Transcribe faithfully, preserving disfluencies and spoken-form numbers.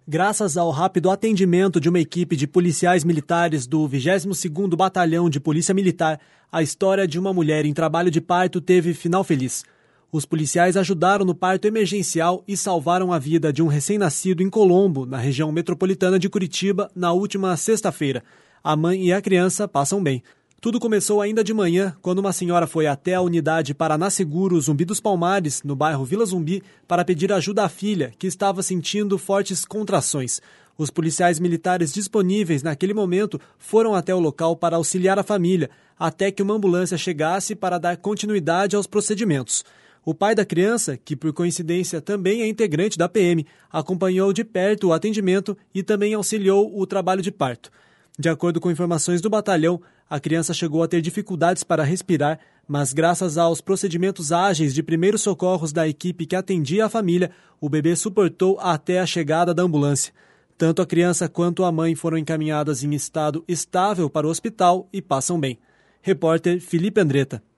Graças ao rápido atendimento de uma equipe de policiais militares do vigésimo segundo Batalhão de Polícia Militar, a história de uma mulher em trabalho de parto teve final feliz. Os policiais ajudaram no parto emergencial e salvaram a vida de um recém-nascido em Colombo, na região metropolitana de Curitiba, na última sexta-feira. A mãe e a criança passam bem. Tudo começou ainda de manhã, quando uma senhora foi até a unidade Paraná Seguro Zumbi dos Palmares, no bairro Vila Zumbi, para pedir ajuda à filha, que estava sentindo fortes contrações. Os policiais militares disponíveis naquele momento foram até o local para auxiliar a família, até que uma ambulância chegasse para dar continuidade aos procedimentos. O pai da criança, que por coincidência também é integrante da P M, acompanhou de perto o atendimento e também auxiliou o trabalho de parto. De acordo com informações do batalhão, a criança chegou a ter dificuldades para respirar, mas graças aos procedimentos ágeis de primeiros socorros da equipe que atendia a família, o bebê suportou até a chegada da ambulância. Tanto a criança quanto a mãe foram encaminhadas em estado estável para o hospital e passam bem. Repórter Felipe Andretta.